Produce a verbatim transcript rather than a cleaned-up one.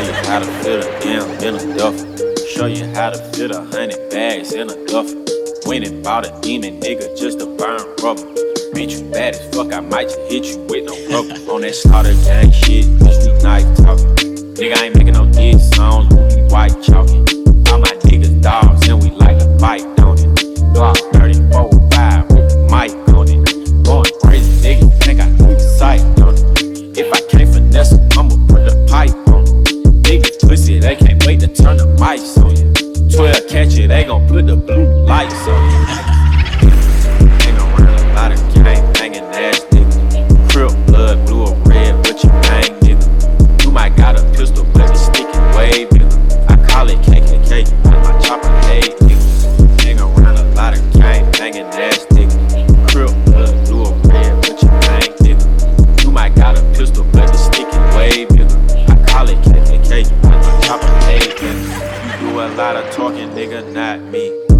you how to fit a damn in a duffel. Show you how to fit a hundred bags in a duffel. Went and bought a demon nigga just to burn rubber. Bitch, you bad as fuck, I might just hit you with no rubber. On that slaughter gang shit, bitch, we nice talking. Nigga, I ain't making no diss songs, we white chalking. All my niggas dogs, and we like to bite, don't it? Glock thirty-four five with the mic on it. Going crazy, nigga, think I need sight on it. If I can't finesse them, I'ma put the pipe on it. Niggas pussy, they can't wait to turn the mics on you. twelve catch it, they gon' put the blue lights on you. Ain't gon' run a lot of gang banging ass nigga. Crip blood, blue or red, what you bang nigga. You might got a pistol, but it's sticking way bigger. I call it K K K, with my chopper hey nigga. Ain't gon' run a lot of gang banging ass nigga. Crip blood, blue or red, what you bang nigga. You might got a pistol, but it's sticking way bigger. I call it K K K, with my chopper hey nigga. You do a lot of talking, nigga, not me.